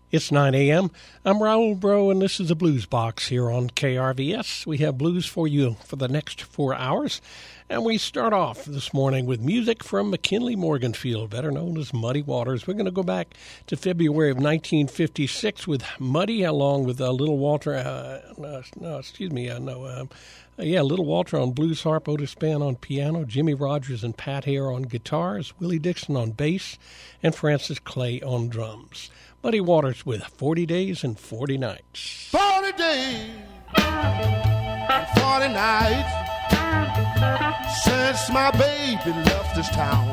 It's 9 a.m. I'm Raul Bro, and this is the Blues Box here on KRVS. We have blues for you for the next 4 hours, and we start off this morning with music from McKinley Morganfield, better known as Muddy Waters. We're going to go back to February of 1956 with Muddy, along with Little Walter, Little Walter on blues harp, Otis Spann on piano, Jimmy Rogers and Pat Hare on guitars, Willie Dixon on bass, and Francis Clay on drums. Muddy Waters with 40 Days and 40 Nights. 40 days and 40 nights since my baby left this town.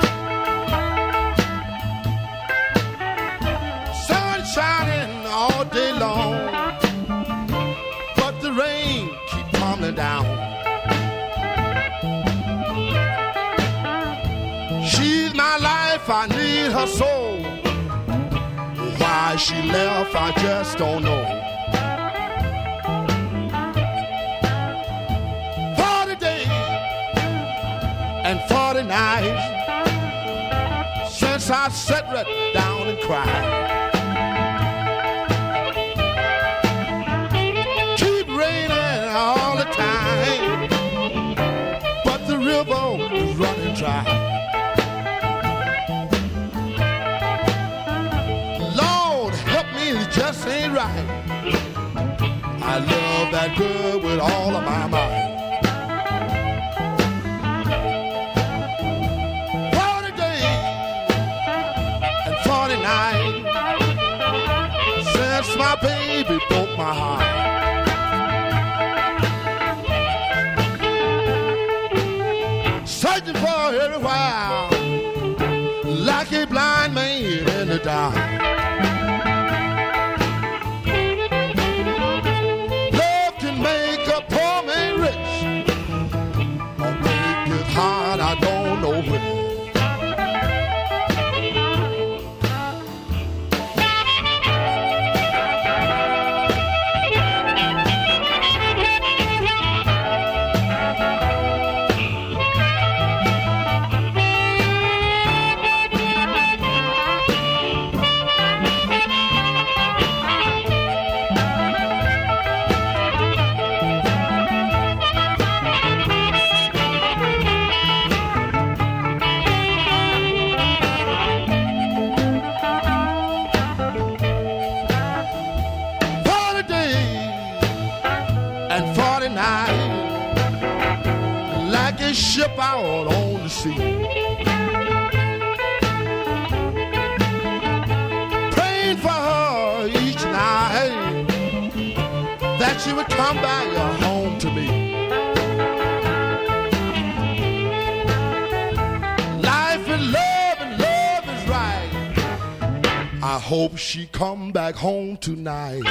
Sun shining all day long, but the rain keep tumbling down. She's my life, I need her soul. Why she left, I just don't know. 40 days and 40 nights since I sat right down and cried. Keep raining all the time, but the river is running dry. It just ain't right. I love that girl with all of my might. 40 days and 40 nights since my baby broke my heart. Searching for her everywhere like a blind man in the dark. I don't know when. Ship out on the sea, praying for her each night that she would come back home to me. Life and love is right. I hope she come back home tonight.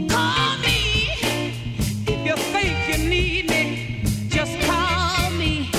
If you think you need me, just call me.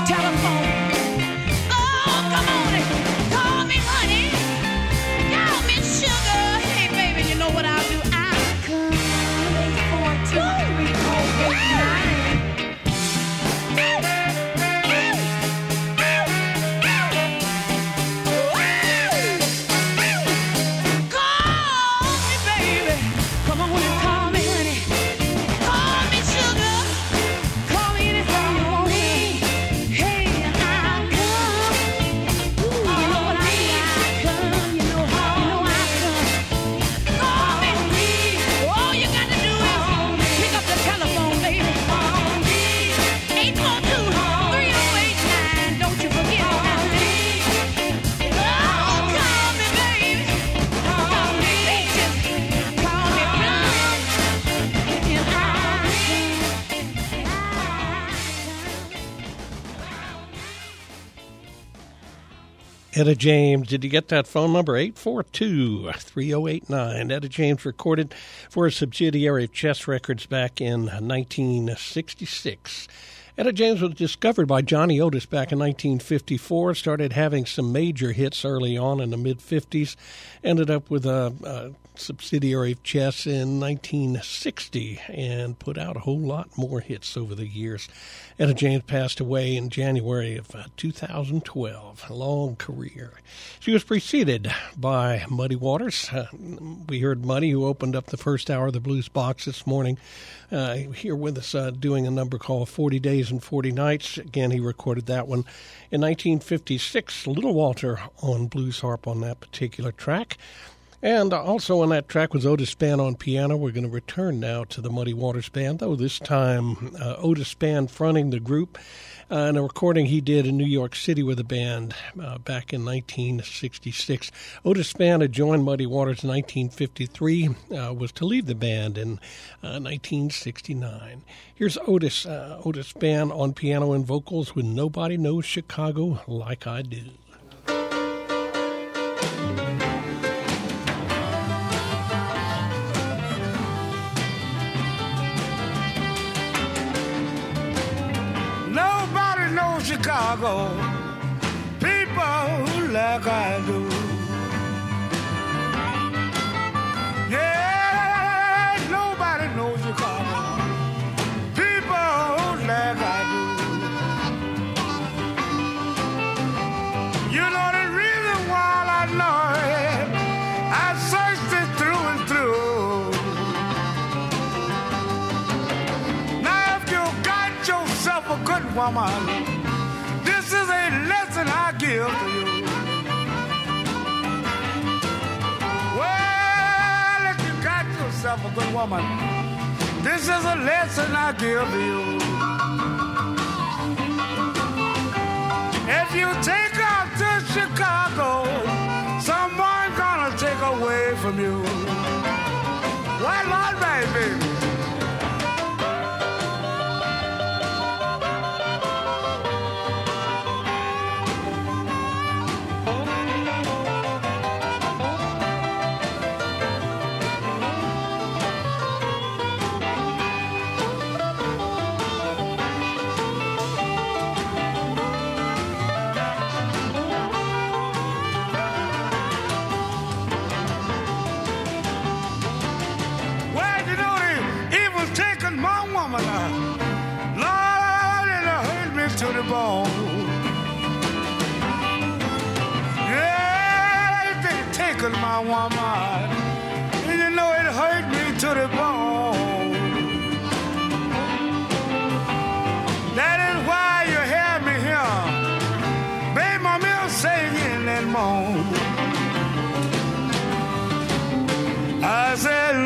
Etta James, did you get that phone number? 842-3089. Etta James recorded for a subsidiary of Chess Records back in 1966. Etta James was discovered by Johnny Otis back in 1954, started having some major hits early on in the mid-50s, ended up with a subsidiary of Chess in 1960 and put out a whole lot more hits over the years. Etta James passed away in January of 2012. A long career. She was preceded by Muddy Waters. We heard Muddy, who opened up the first hour of the Blues Box this morning, here with us doing a number called 40 Days and 40 Nights. Again, he recorded that one in 1956. Little Walter on blues harp on that particular track. And also on that track was Otis Spann on piano. We're going to return now to the Muddy Waters Band, though this time Otis Spann fronting the group in a recording he did in New York City with the band back in 1966. Otis Spann had joined Muddy Waters in 1953, was to leave the band in 1969. Here's Otis Spann on piano and vocals with Nobody Knows Chicago Like I Do. Chicago, people like I do. Yeah, nobody knows Chicago, people like I do. You know the reason why I know it, I searched it through and through. Now if you got yourself a good woman, this is a lesson I give to you. Well, if you got yourself a good woman, this is a lesson I give to you. If you take her to Chicago, someone's gonna take away from you. Well, all right, baby. Lord, it hurt me to the bone. Yeah, they taken my woman, and you know it hurt me to the bone. That is why you hear me here, baby, my milk singing and moan. I said,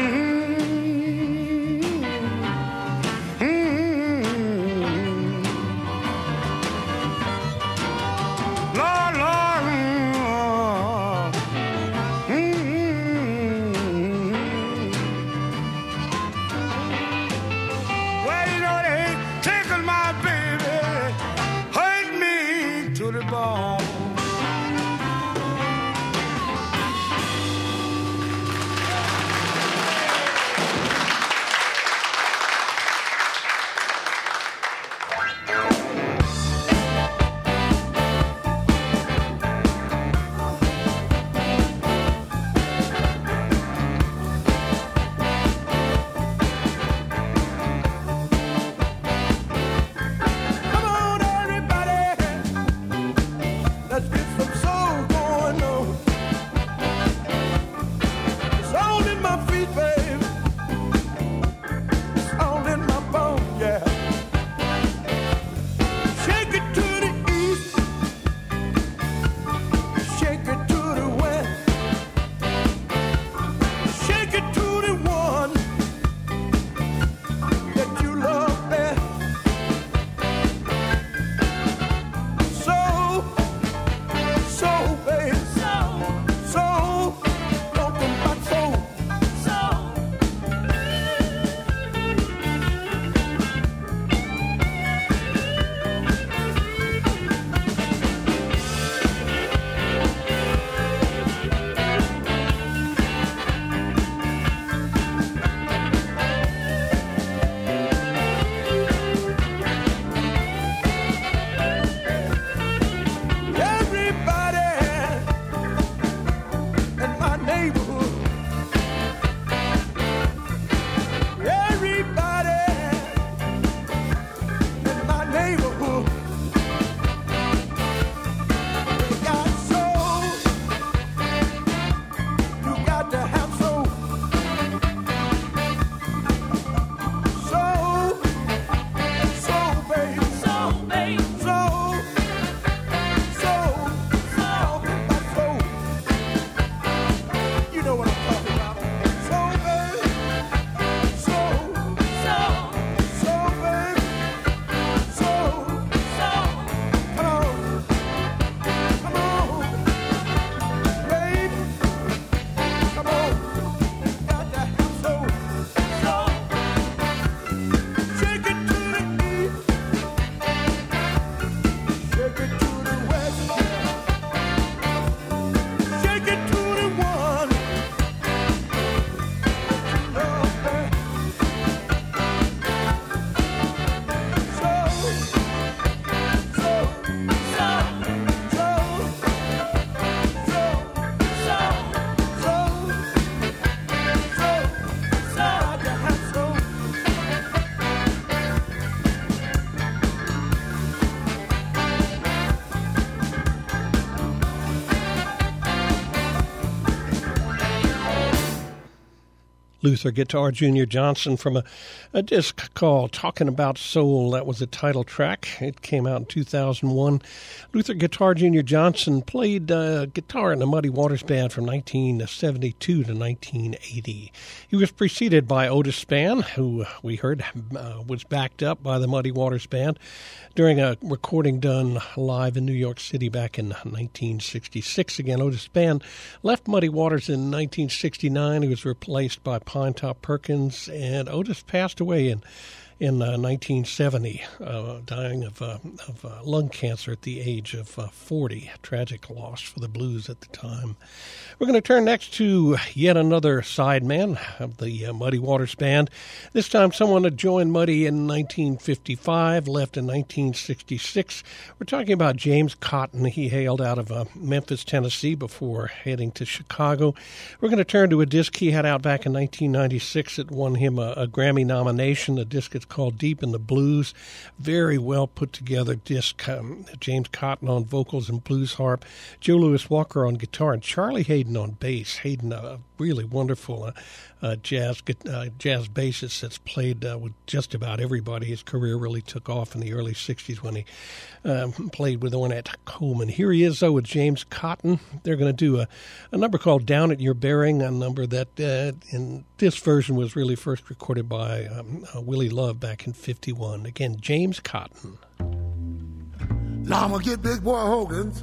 Luther Guitar Jr. Johnson from a disc called Talking About Soul. That was the title track. It came out in 2001. Luther Guitar Jr. Johnson played guitar in the Muddy Waters Band from 1972 to 1980. He was preceded by Otis Spann, who we heard was backed up by the Muddy Waters Band during a recording done live in New York City back in 1966. Again, Otis Spann left Muddy Waters in 1969. He was replaced by Pinetop Perkins, and Otis passed away in 1970, dying of lung cancer at the age of 40. A tragic loss for the blues at the time. We're going to turn next to yet another sideman of the Muddy Waters Band. This time someone had joined Muddy in 1955, left in 1966. We're talking about James Cotton. He hailed out of Memphis, Tennessee before heading to Chicago. We're going to turn to a disc he had out back in 1996 that won him a Grammy nomination. The disc is called Deep in the Blues. Very well put together disc. James Cotton on vocals and blues harp, Joe Louis Walker on guitar, and Charlie Hayden on bass. Hayden, a really wonderful jazz bassist that's played with just about everybody. His career really took off in the early 60s when he played with Ornette Coleman. Here he is, though, with James Cotton. They're going to do a number called Down at Your Bearing, a number that in this version was really first recorded by Willie Love back in 51. Again, James Cotton. Now I'm going to get Big Boy Hogan's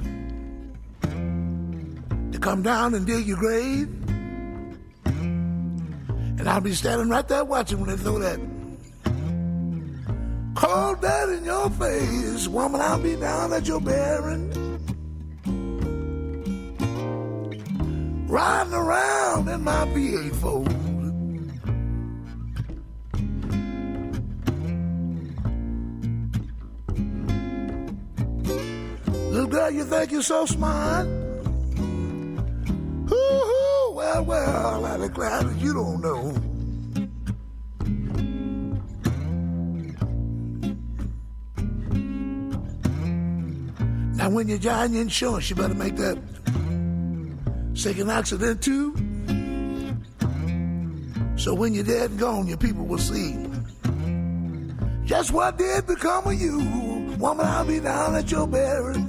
to come down and dig your grave. And I'll be standing right there watching when they throw that cold dead in your face. Woman, I'll be down at your bearing, riding around in my V8 Fold. Little girl, you think you're so smart? Ooh, well, I declare that you don't know. Now when you're driving your insurance, you better make that second accident too. So when you're dead and gone, your people will see just what did become of you. Woman, I'll be down at your bearing,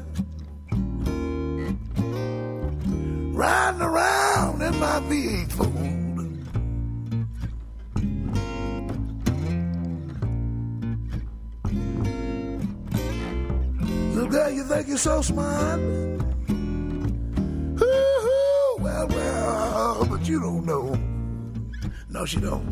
riding around in my V8 Fold. Little girl, you think you're so smart? Ooh, well, but you don't know. No, she don't.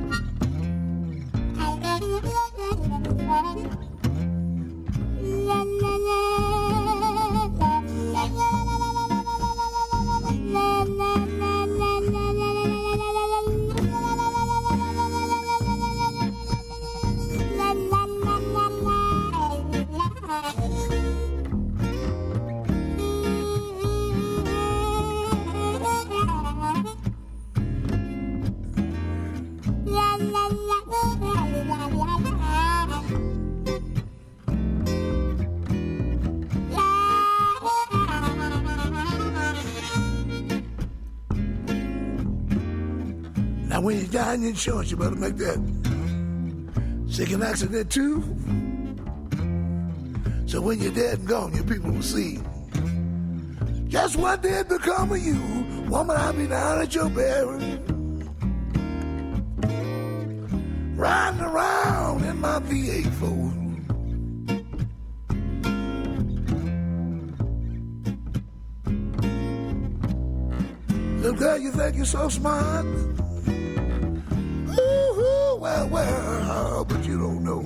Now when you die in insurance, you better make that second accident too. So when you're dead and gone, your people will see just what did become of you. Woman, I'll be down at your bearing, riding around in my V8 Fold. Little girl, you think you're so smart? Ooh, well, but you don't know.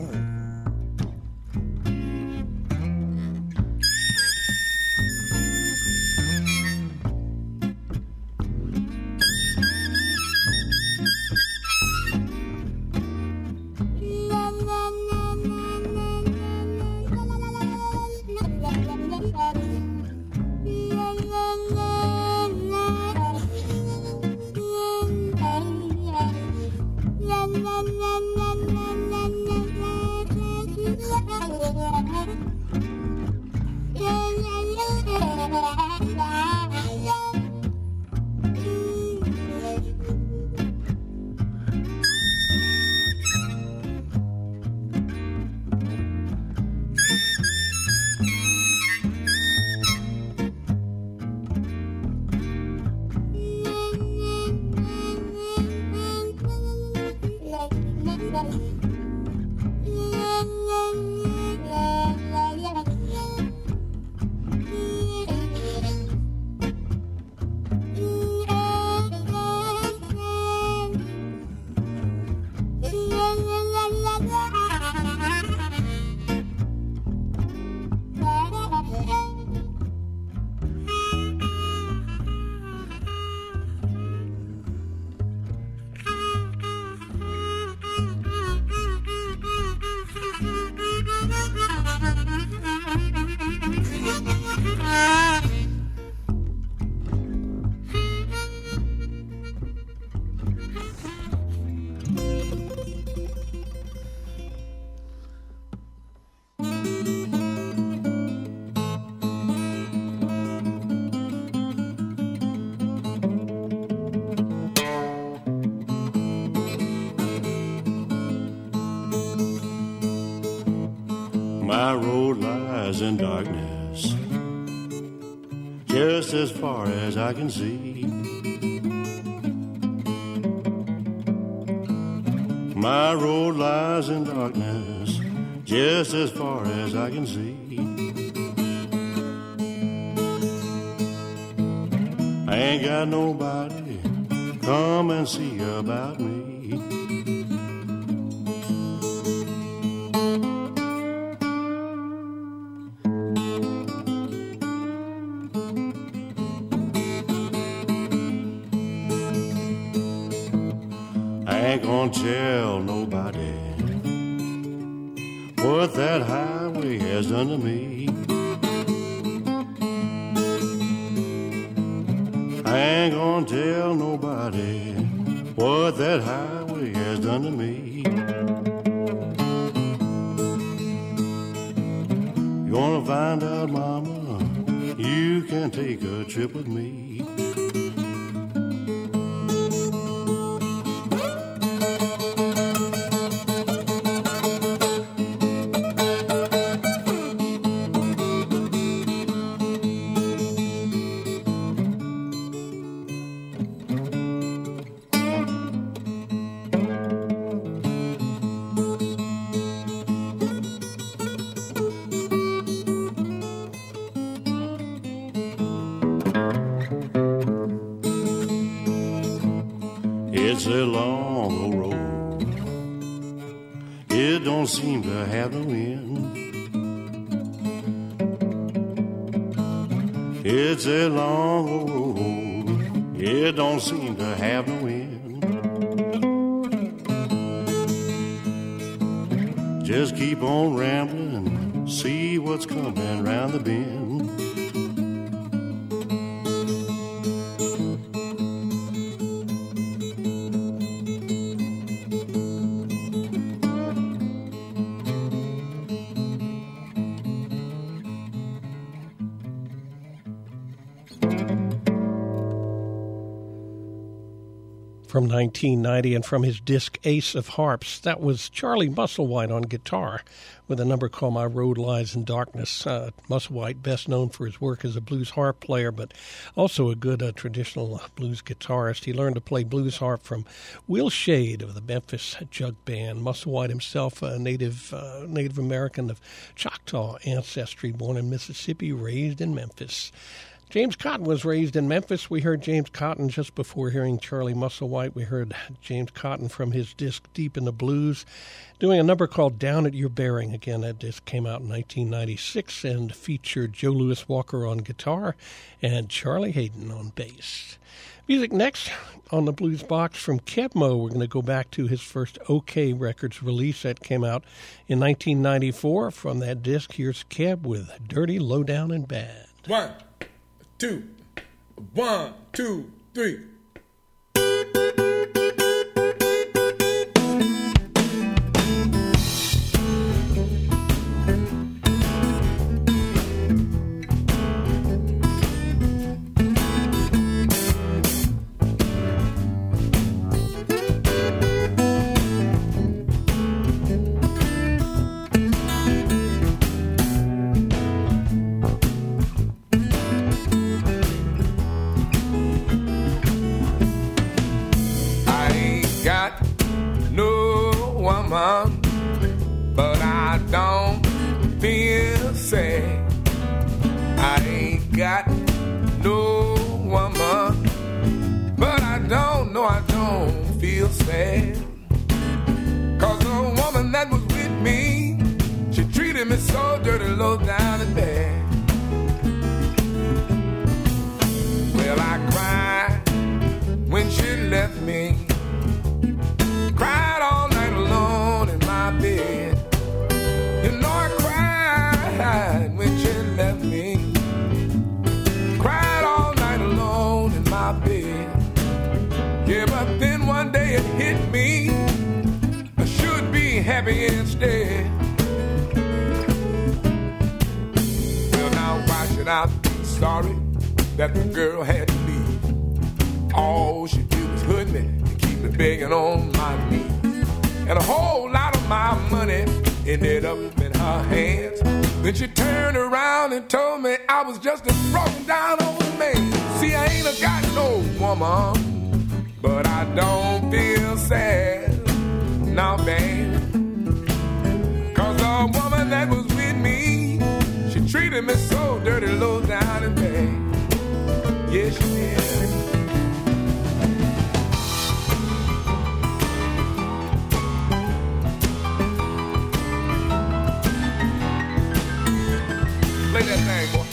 darkness, just as far as I can see. My road lies in darkness, just as far as I can see. I ain't got nobody come and see about me. I ain't gonna tell nobody what that highway has done to me. I ain't gonna tell nobody what that highway has done to me. You wanna find out, mama? You can take a trip with me. It's a long road, it don't seem to have no end. It's a long road, it don't seem to have no end. Just keep on rambling, see what's coming round the bend. From 1990 and from his disc Ace of Harps, that was Charlie Musselwhite on guitar with a number called My Road Lies in Darkness. Musselwhite, best known for his work as a blues harp player, but also a good traditional blues guitarist. He learned to play blues harp from Will Shade of the Memphis Jug Band. Musselwhite himself, a Native American of Choctaw ancestry, born in Mississippi, raised in Memphis. James Cotton was raised in Memphis. We heard James Cotton just before hearing Charlie Musselwhite. We heard James Cotton from his disc Deep in the Blues, doing a number called Down at Your Bearing. Again, that disc came out in 1996 and featured Joe Louis Walker on guitar and Charlie Hayden on bass. Music next on the Blues Box from Keb' Mo'. We're going to go back to his first OK Records release that came out in 1994. From that disc, here's Keb with Dirty, Low Down, and Bad. 1, 2, 1, 2, 3. But I don't feel sad. I ain't got no woman, but I don't feel sad. 'Cause the woman that was with me, she treated me so dirty, low down and bad. Well, I cried when she left me, cried all night alone in my bed. You know I cried when she left me, cried all night alone in my bed. Yeah, but then one day it hit me, I should be happy instead. Well, now why should I be sorry that the girl had to leave? All she did was hurt me and keep me begging on my knees. And a whole lot of my money ended up in her her hands. Then she turned around and told me I was just a broken down old man. See, I ain't got no woman, but I don't feel sad, now bad. Cause the woman that was with me, she treated me so dirty, low down and bad. Yeah, she did. Play that thing, boy.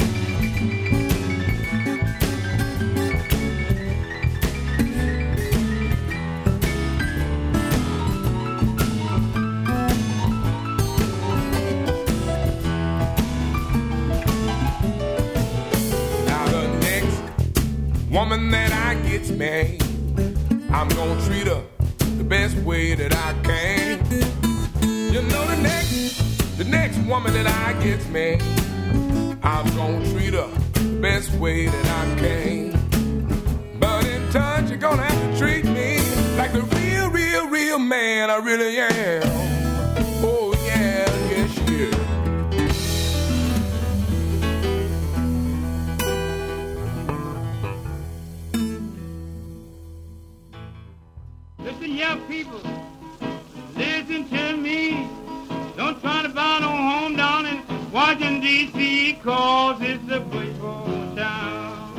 Now the next woman that I gets married, I'm gonna treat her the best way that I can. You know the next woman that I gets married, I'm gonna treat her the best way that I can. But in turn, you're gonna have to treat me like the real man I really am. Oh yeah, yes you is. Listen, young people, listen to me. Don't try to buy no home down in Washington, D.C., cause it's a bush for town.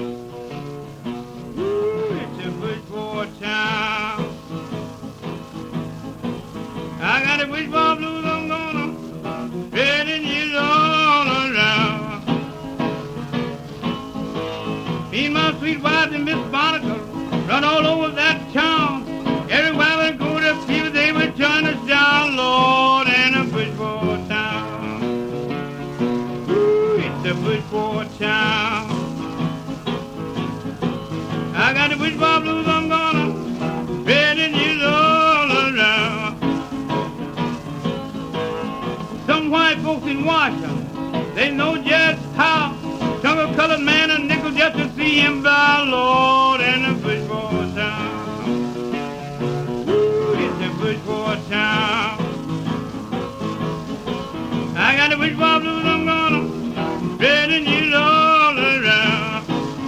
Ooh, it's a bush for town. I got a bush for blues, I'm gonna spread it years all around. Me and my sweet wife and Miss Monica run all over that town. Everywhere we go to people, they would turn us down, Lord, and a bush for town. The bush for town. I got the bush for blues, I'm gonna spread it years all around. Some white folks in Washington, they know just how. Some a colored man a nickel just to see him by, Lord, and the bush for town. Ooh, it's the bush for town. I got the bush for blues, I'm gonna spreading you all around.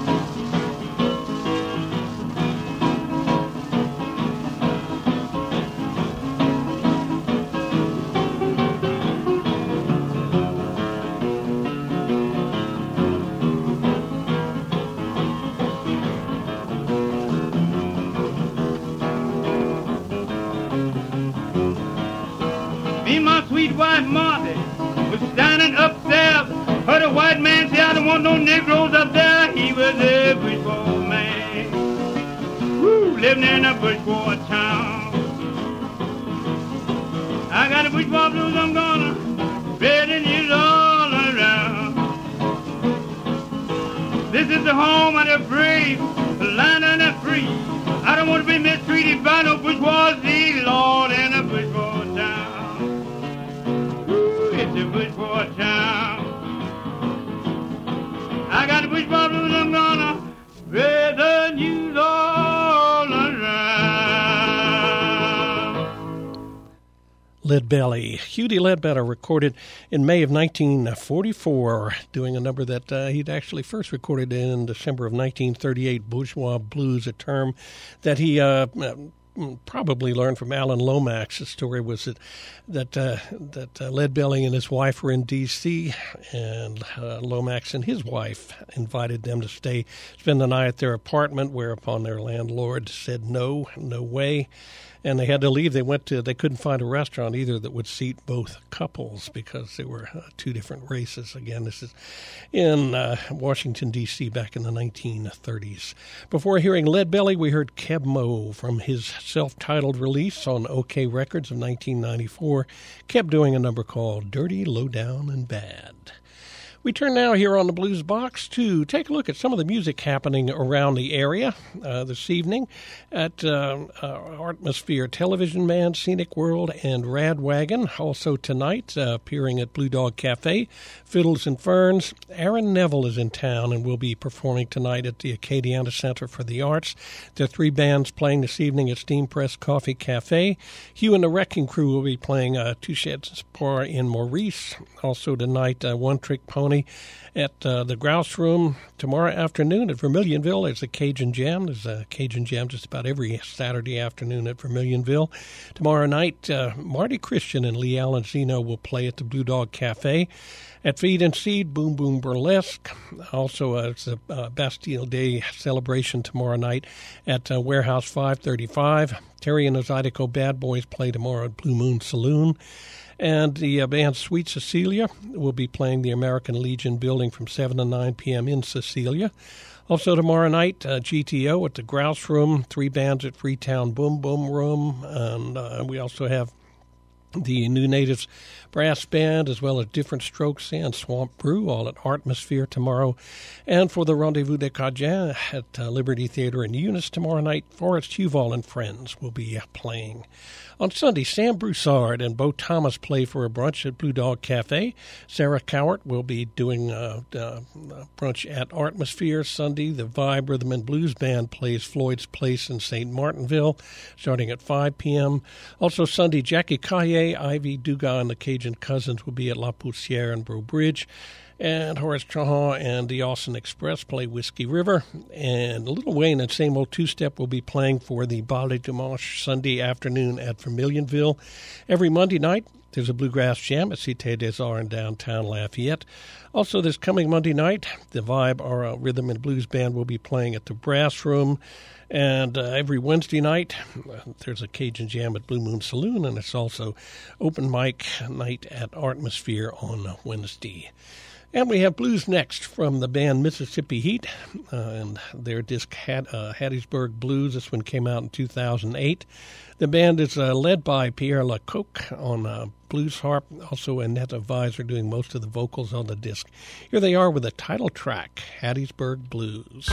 Me and my sweet wife Martha was standing upstairs. Heard a white man say, I don't want no Negroes up there. He was a bushboy man. Woo, living in a bushboy town. I got a bushboy blues, I'm gonna spread it years all around. This is the home of the brave, the land of the free. I don't want to be mistreated by no bourgeoisie, Lord, in a bushboy town. Woo, it's a bushboy town. I got the bush for blues, I'm gonna spread the news all around. Leadbelly. Hughie Ledbetter recorded in May of 1944, doing a number that he'd actually first recorded in December of 1938, Bourgeois Blues, a term that he probably learned from Alan Lomax. The story was that Leadbelly and his wife were in D.C., and Lomax and his wife invited them to spend the night at their apartment, whereupon their landlord said no way, and they had to leave. They couldn't find a restaurant either that would seat both couples because they were two different races. Again, this is in Washington, D.C. back in the 1930s. Before hearing Leadbelly, we heard Keb Mo from his self-titled release on OK Records of 1994. Keb doing a number called Dirty, Low Down, and Bad. We turn now here on the Blues Box to take a look at some of the music happening around the area this evening at Atmosphere Television Band, Scenic World, and Rad Wagon. Also tonight, appearing at Blue Dog Cafe, Fiddles and Ferns. Aaron Neville is in town and will be performing tonight at the Acadiana Center for the Arts. There are 3 bands playing this evening at Steam Press Coffee Cafe. Hugh and the Wrecking Crew will be playing Touchette's Bar in Maurice. Also tonight, One Trick Pony at the Grouse Room. Tomorrow afternoon at Vermilionville, there's a Cajun Jam. There's a Cajun Jam just about every Saturday afternoon at Vermilionville. Tomorrow night, Marty Christian and Lee Allen Zeno will play at the Blue Dog Cafe. At Feed and Seed, Boom Boom Burlesque. Also, it's a Bastille Day celebration tomorrow night at Warehouse 535. Terry and the Zydeco Bad Boys play tomorrow at Blue Moon Saloon. And the band Sweet Cecilia will be playing the American Legion building from 7 to 9 p.m. in Cecilia. Also tomorrow night, GTO at the Grouse Room, 3 bands at Freetown Boom Boom Room. And we also have the New Natives Brass Band, as well as Different Strokes and Swamp Brew, all at Atmosphere tomorrow. And for the Rendezvous des Cajuns at Liberty Theater in Eunice tomorrow night, Forrest Huval and Friends will be playing. On Sunday, Sam Broussard and Bo Thomas play for a brunch at Blue Dog Cafe. Sarah Cowart will be doing brunch at Atmosphere Sunday. The Vibe Rhythm and Blues Band plays Floyd's Place in St. Martinville, starting at 5 p.m. Also Sunday, Jackie Caillet, Ivy Dugas, and the Cajun Cousins will be at La Poussière and Breau Bridge. And Horace Trahan and the Austin Express play Whiskey River. And Little Wayne and Same Old Two-Step will be playing for the Bal de Dimanche Sunday afternoon at Vermilionville. Every Monday night, there's a Bluegrass Jam at Cité des Arts in downtown Lafayette. Also, this coming Monday night, the Vibe Rhythm and Blues Band will be playing at the Brass Room. And every Wednesday night, there's a Cajun Jam at Blue Moon Saloon, and it's also open mic night at Atmosphere on Wednesday. And we have Blues Next from the band Mississippi Heat and their disc Hattiesburg Blues. This one came out in 2008. The band is led by Pierre Lecoq on blues harp. Also Annette Visor doing most of the vocals on the disc. Here they are with the title track, Hattiesburg Blues.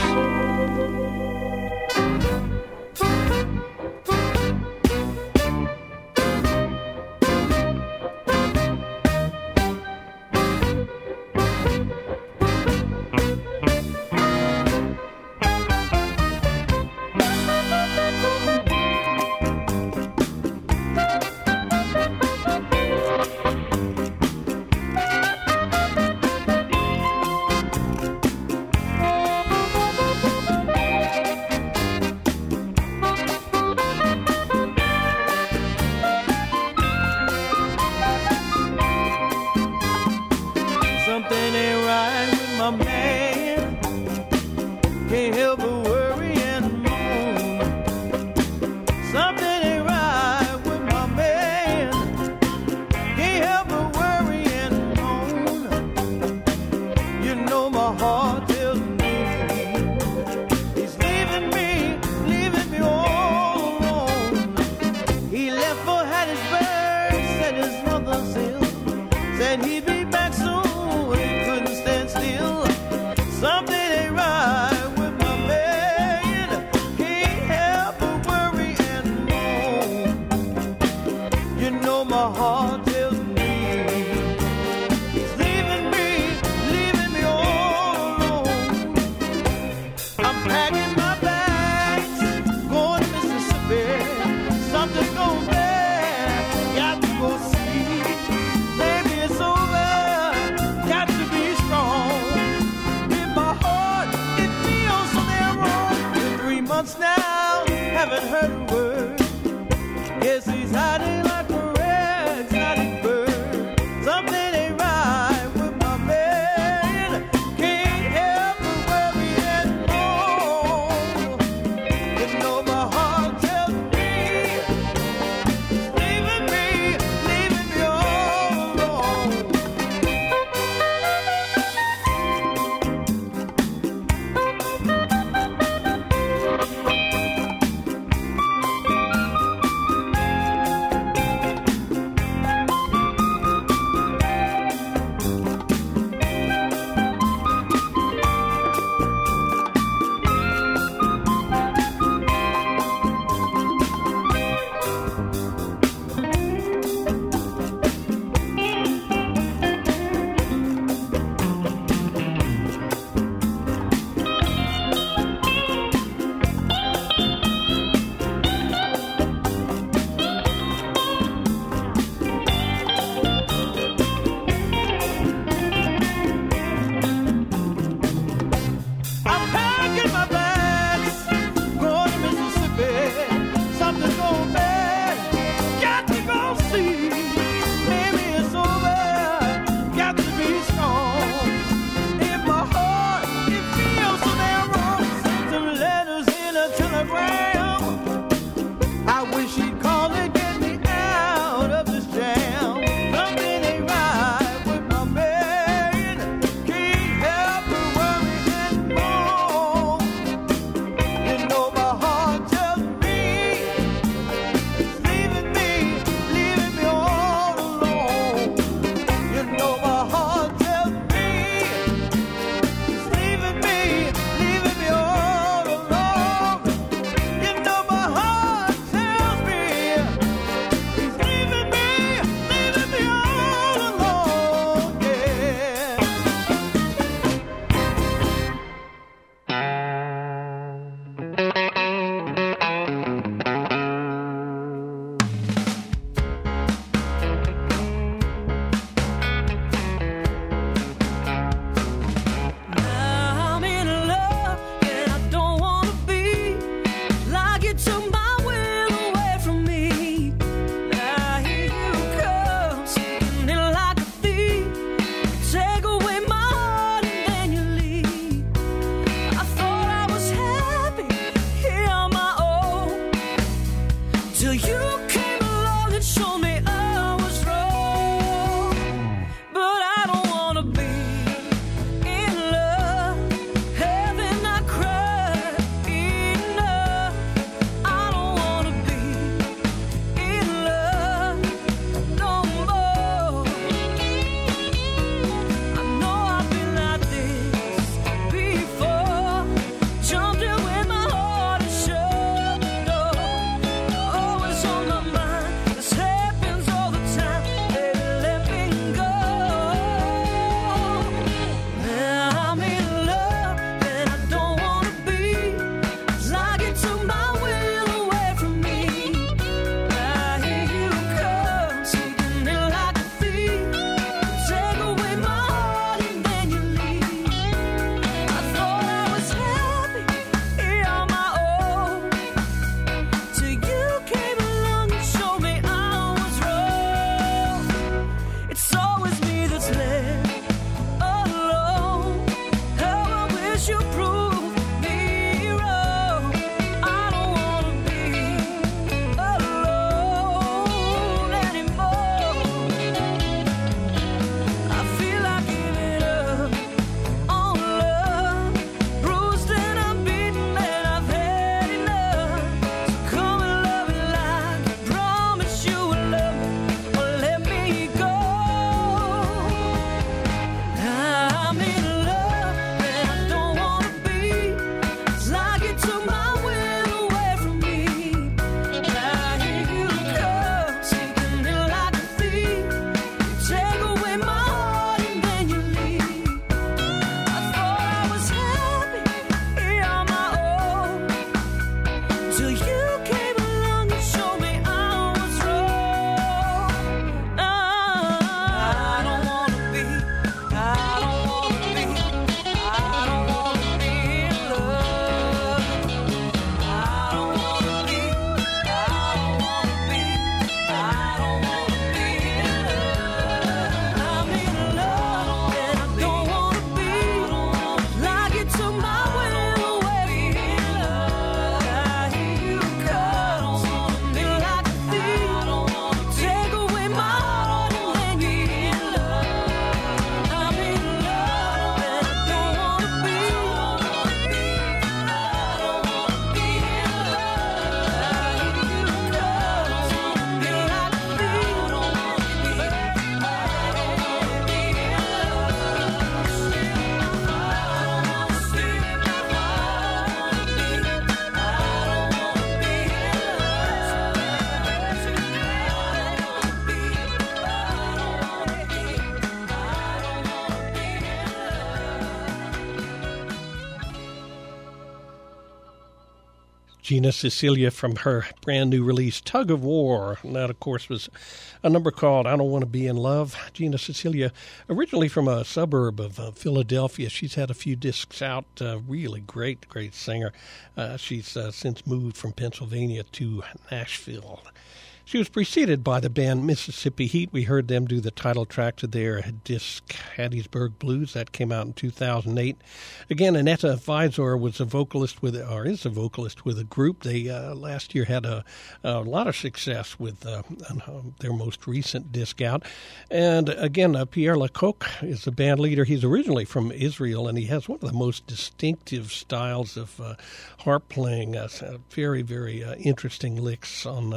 Gina Cecilia from her brand new release, Tug of War. And that, of course, was a number called I Don't Want to Be in Love. Gina Cecilia, originally from a suburb of Philadelphia. She's had a few discs out. Really great singer. She's since moved from Pennsylvania to Nashville. She was preceded by the band Mississippi Heat. We heard them do the title track to their disc, Hattiesburg Blues. That came out in 2008. Again, Annetta Visor was a vocalist with, or is a vocalist with a group. They last year had a lot of success with their most recent disc out. And again, Pierre Lecoq is the band leader. He's originally from Israel, and he has one of the most distinctive styles of harp playing. Very, very interesting licks on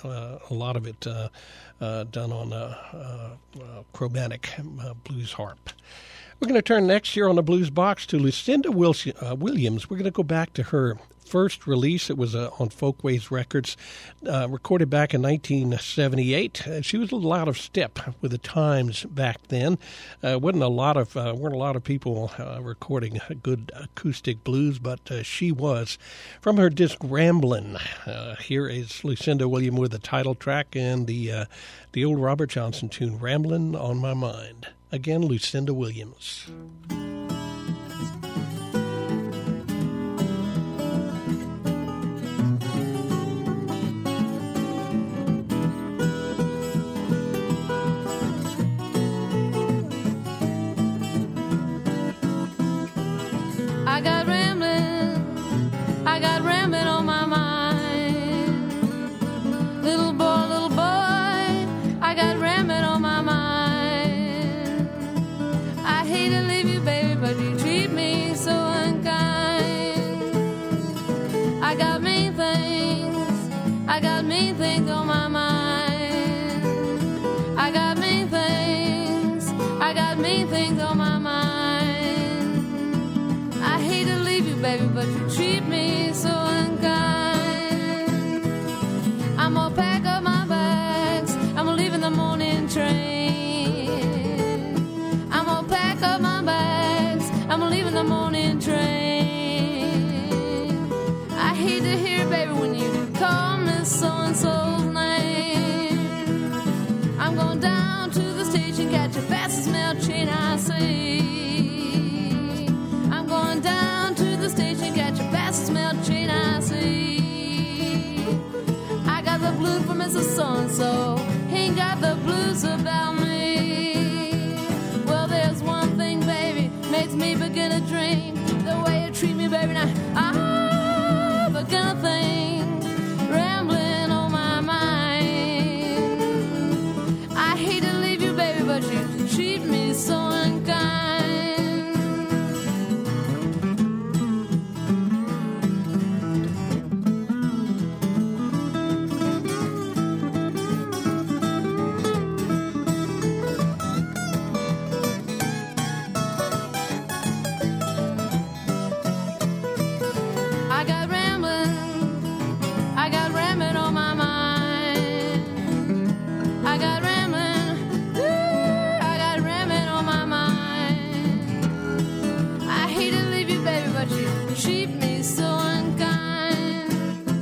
a lot of it done on chromatic blues harp. We're going to turn next here on the Blues Box to Lucinda Williams. We're going to go back to her first release. It was on Folkways Records, recorded back in 1978. She was a little out of step with the times back then. weren't a lot of people recording good acoustic blues, but she was. From her disc Ramblin', here is Lucinda Williams with the title track and the old Robert Johnson tune, Ramblin' on My Mind. Again, Lucinda Williams. I got rambling on my mind. Little boy, I got rambling on my mind. I hate to leave you, baby, but you treat me so unkind. I got mean things on my mind. I got mean things on my mind. I hate to leave you, baby, but you treat me so unkind. I'm gonna pack up my bags, I'm gonna leave in the morning train. I'm gonna pack up my bags, I'm gonna leave in the morning train. I hate to hear, baby, when you call me so-and-so's name. I'm going down to the station, catch a fastest mail train I see. I'm going down to the station, catch a fastest mail train I see. I got the blues for Mrs. So-and-so, he ain't got the blues about me. Well, there's one thing, baby, makes me begin to dream. The way you treat me, baby, now I begin to think, rambling on my mind. I hate to leave you, baby, but you treat me so unkind. I got rambling on my mind. I got rambling, I got rambling on my mind. I hate to leave you, baby, but you treat me so unkind.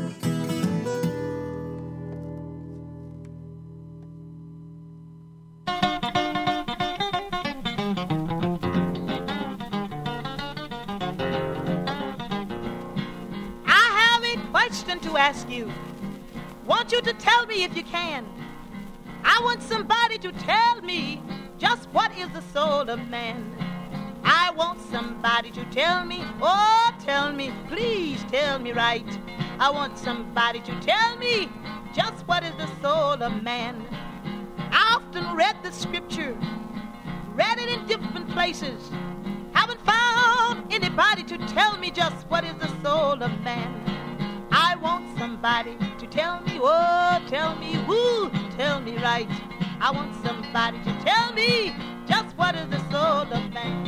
I have a question to ask you. Want you to tell me if you can. I want somebody to tell me just what is the soul of man. I want somebody to tell me, oh, tell me, please tell me right. I want somebody to tell me just what is the soul of man. I often read the scripture, read it in different places. Haven't found anybody to tell me just what is the soul of man. I want somebody to tell me, oh, tell me, woo, tell me right. I want somebody to tell me just what is the soul of man.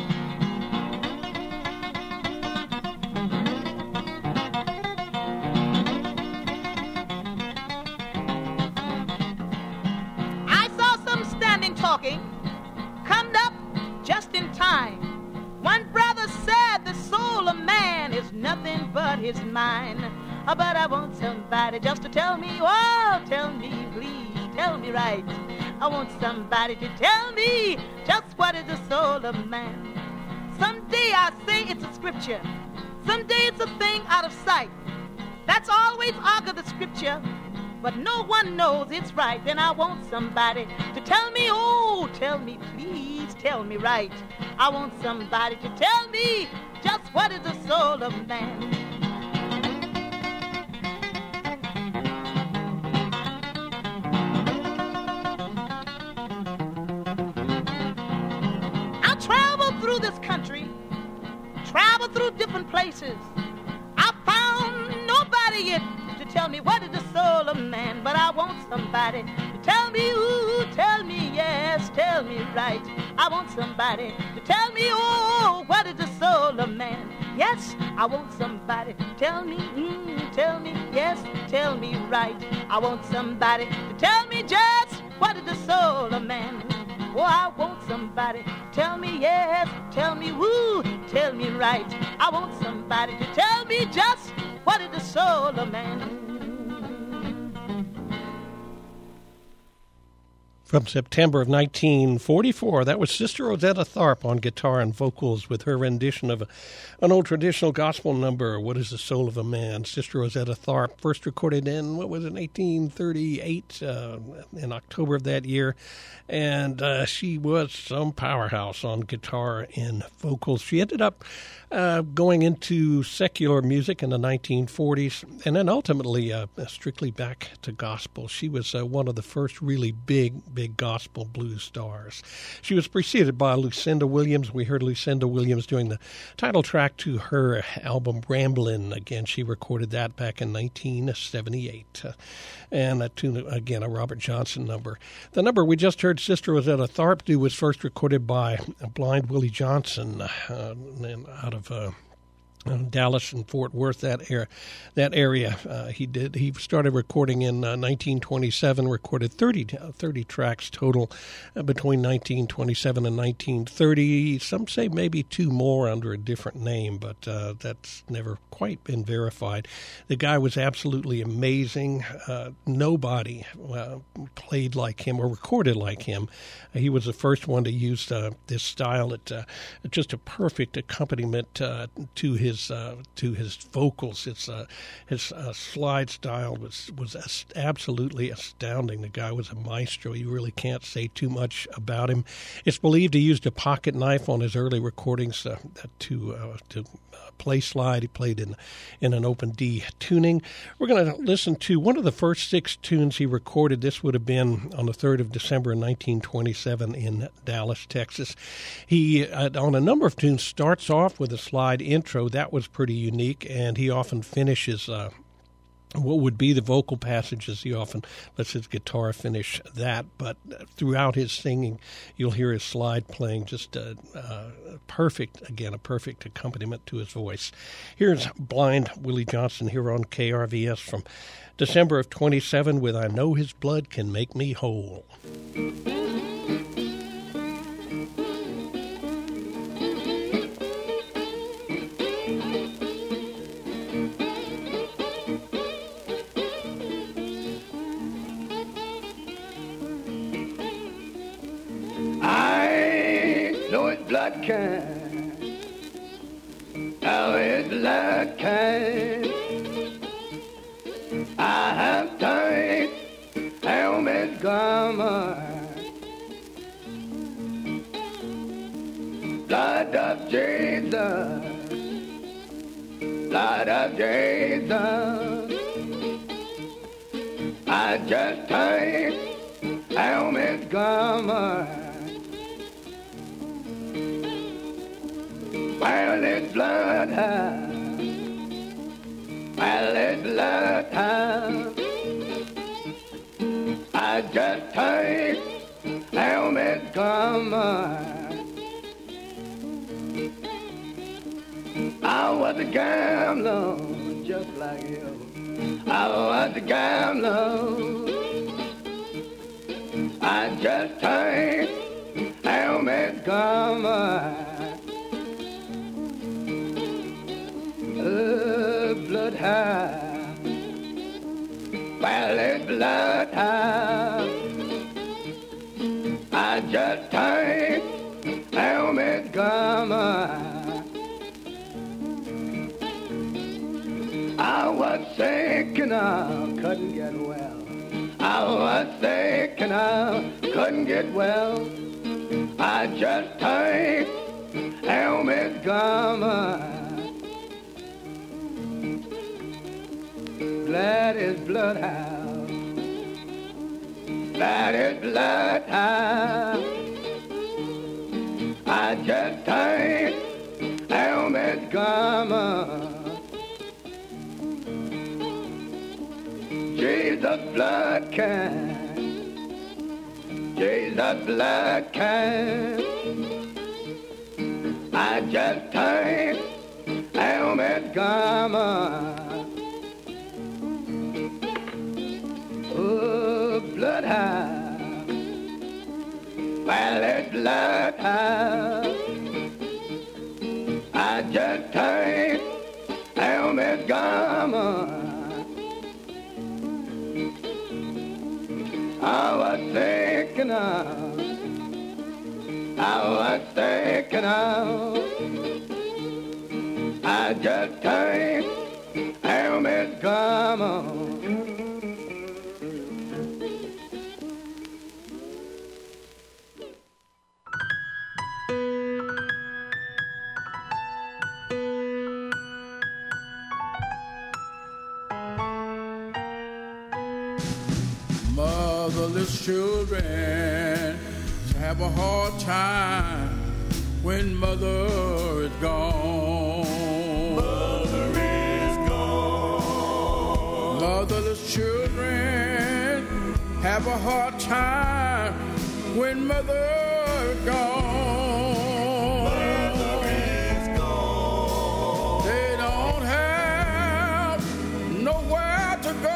I saw some standing talking, come up just in time. One brother said the soul of man is nothing but his mind. But I want somebody just to tell me, oh, tell me, please, tell me right. I want somebody to tell me just what is the soul of man. Someday I say it's a scripture, someday it's a thing out of sight. That's always argue the scripture, but no one knows it's right. Then I want somebody to tell me, oh, tell me, please, tell me right. I want somebody to tell me just what is the soul of man. I travel through this country, travel through different places. I found nobody yet to tell me what is the soul of man, but I want somebody to tell me, ooh, tell me, yes, tell me right. I want somebody to tell me, oh, what is the soul of man. Yes, I want somebody to tell me, yes, tell me right. I want somebody to tell me just what is the soul of man. Oh, I want somebody to tell me, yes, tell me, woo, tell me right. I want somebody to tell me just what is the soul of man. From September of 1944, that was Sister Rosetta Tharpe on guitar and vocals with her rendition of an old traditional gospel number, What is the Soul of a Man? Sister Rosetta Tharpe, first recorded in, 1838, in October of that year. And she was some powerhouse on guitar and vocals. She ended up going into secular music in the 1940s, and then ultimately strictly back to gospel. She was one of the first really big gospel blues stars. She was preceded by Lucinda Williams. We heard Lucinda Williams doing the title track to her album Ramblin'. Again, she recorded that back in 1978. And that tune, again, a Robert Johnson number. The number we just heard Sister Rosetta Tharpe do was first recorded by Blind Willie Johnson out of Dallas and Fort Worth, that area. He started recording in 1927, recorded 30 tracks total between 1927 and 1930. Some say maybe two more under a different name, but that's never quite been verified. The guy was absolutely amazing. Nobody played like him or recorded like him. He was the first one to use this style. Just a perfect accompaniment to his vocals. His slide style was absolutely astounding. The guy was a maestro. You really can't say too much about him. It's believed he used a pocket knife on his early recordings to play slide. He played in an open D tuning. We're going to listen to one of the first 6 tunes he recorded. This would have been on the 3rd of December 1927 in Dallas, Texas. He, on a number of tunes, starts off with a slide intro. That was pretty unique, and he often finishes what would be the vocal passages. He often lets his guitar finish that, but throughout his singing, you'll hear his slide playing just a perfect accompaniment to his voice. Here's Blind Willie Johnson here on KRVS from December of 27 with I Know His Blood Can Make Me Whole. Blood can, how his blood can. I have turned helmet garment, blood of Jesus, blood of Jesus. I just take Helmet Gomer. Well, it's blood high. Well, it's blood high. I just take Helmet Gomer. I was a gambler just like you. I was a gambler. I just take Helmet Gomer. Blood high. Well, it's blood high. I just take Helmet Gomer. I was sick and I couldn't get well. I was sick and I couldn't get well. I just take Helmet Gomer. Blood is bloodhouse. Blood is bloodhouse. I just take Helmet Gomer. Jesus blood can, Jesus blood can. I just take Helmet Gomer. Oh, bloodhouse, well, it's bloodhouse. I just take Helmet Gomer. I was thinking of, I was thinking of, I just take Helmet Gomer. Motherless children have a hard time when mother is gone. Mother is gone. Motherless children have a hard time when mother is gone. Mother is gone. They don't have nowhere to go.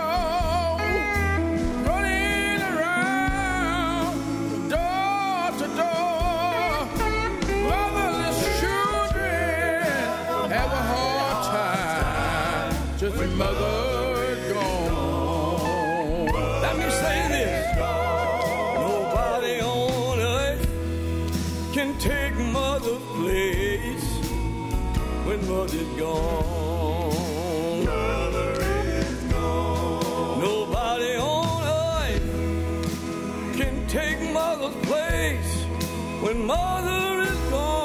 Mother gone. Let me say this. Nobody on earth can take mother's place when mother's gone. Mother is gone. Nobody on earth can take mother's place when mother is gone.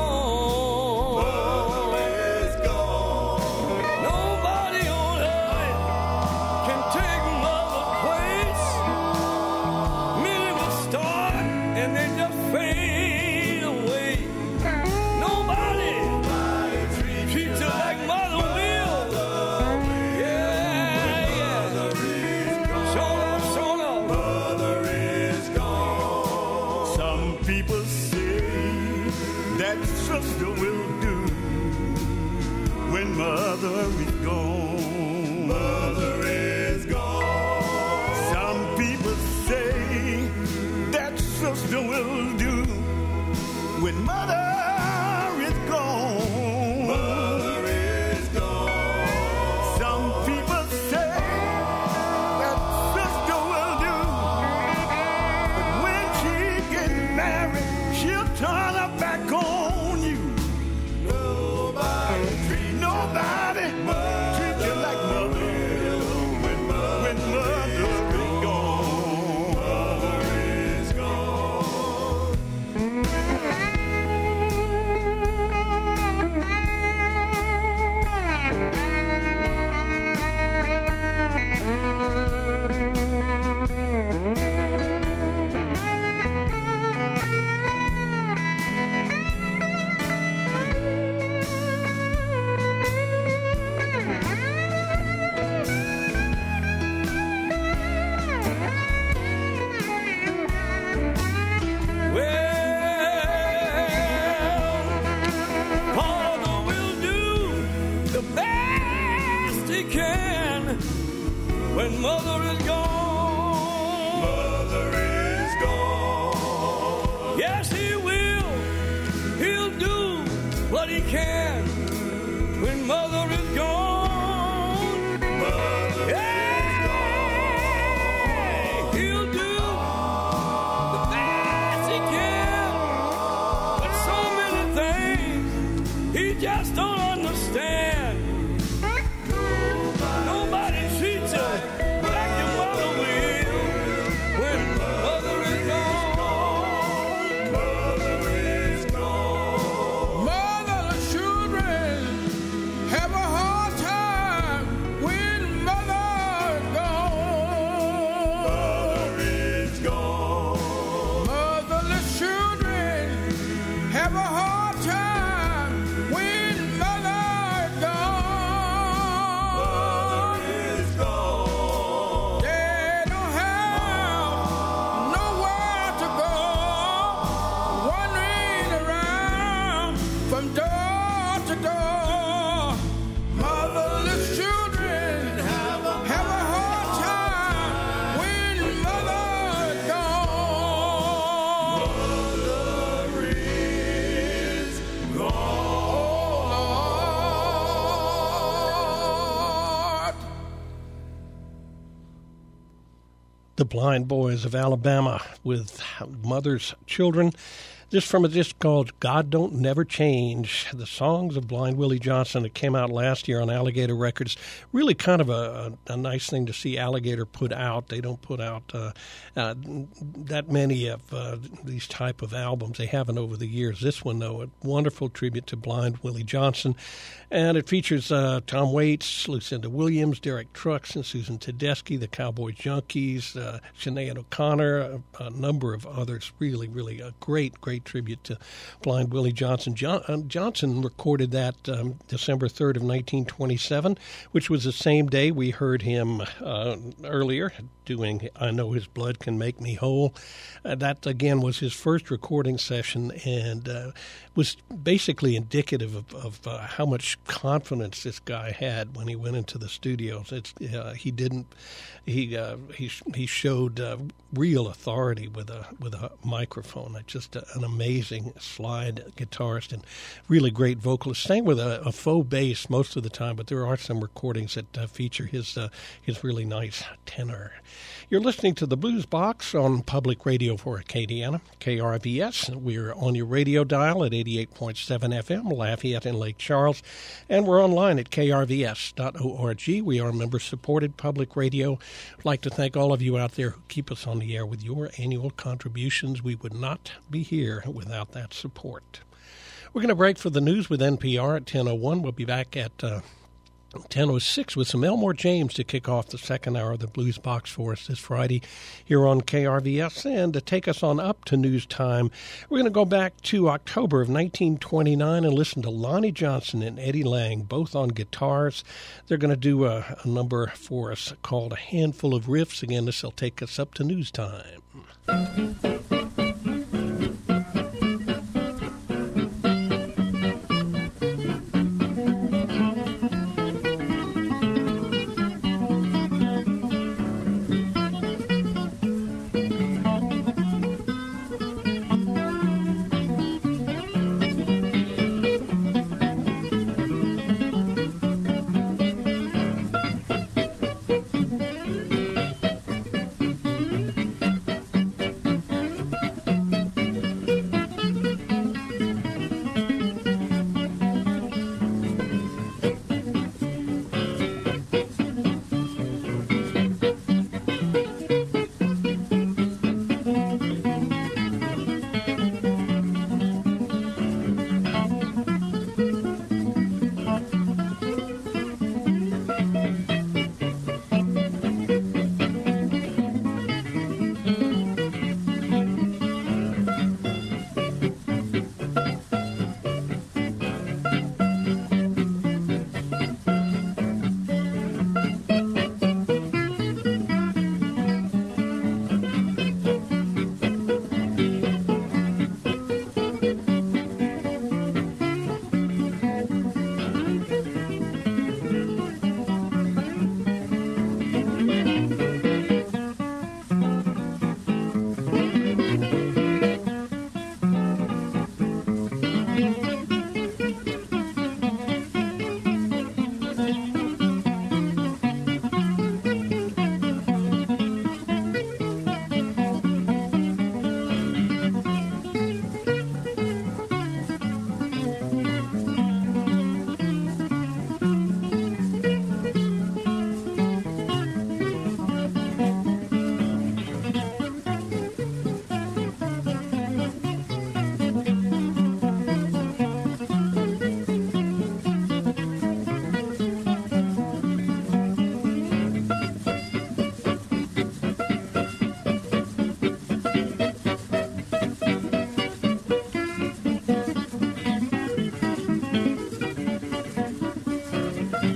Mother is gone. Mother is gone. Some people say that sister will do when mother is gone. Mother is gone. Some people say that sister will do, but when she gets married, she'll turn her back on you. Nobody treat he can when mother is gone. Mother is gone. Yes, he will. He'll do what he can when mother is gone. Mother is gone. He'll do the best he can. But so many things he just don't understand. Nobody treats her like your mother will when mother is gone. Mother is gone. Motherless children have a hard time when mother is gone. Mother is gone. Motherless children have a hard time when mother is gone. Is gone. They don't have nowhere to go, wandering around from door to door. Motherless children have a hard time when mother is gone. Mother is gone. Lord. The Blind Boys of Alabama with Mother's Children. This from a disc called God Don't Never Change, the songs of Blind Willie Johnson that came out last year on Alligator Records. Really kind of a nice thing to see Alligator put out. They don't put out that many of these type of albums. They haven't over the years. This one, though, a wonderful tribute to Blind Willie Johnson. And it features Tom Waits, Lucinda Williams, Derek Trucks, and Susan Tedeschi, the Cowboy Junkies, Sinead O'Connor, a number of others. Really, really a great tribute to Blind Willie Johnson. Johnson recorded that December 3rd of 1927, which was the same day we heard him earlier doing I Know His Blood Can Make Me Whole. That, again, was his first recording session and was basically indicative of how much confidence this guy had when he went into the studios. He showed real authority with a microphone. Just an amazing slide guitarist and really great vocalist. Sang with a faux bass most of the time, but there are some recordings that feature his really nice tenor. You're listening to the Blues Box on Public Radio for Acadiana, KRVS. We're on your radio dial at 88.7 FM, Lafayette and Lake Charles, and we're online at krvs.org. We are member-supported public radio. I'd like to thank all of you out there who keep us on the air with your annual contributions. We would not be here without that support. We're going to break for the news with NPR at 10:01. We'll be back at 10:06 with some Elmore James to kick off the second hour of the Blues Box for us this Friday here on KRVS. And to take us on up to news time, we're going to go back to October of 1929 and listen to Lonnie Johnson and Eddie Lang, both on guitars. They're going to do a number for us called A Handful of Riffs. Again, this will take us up to news time.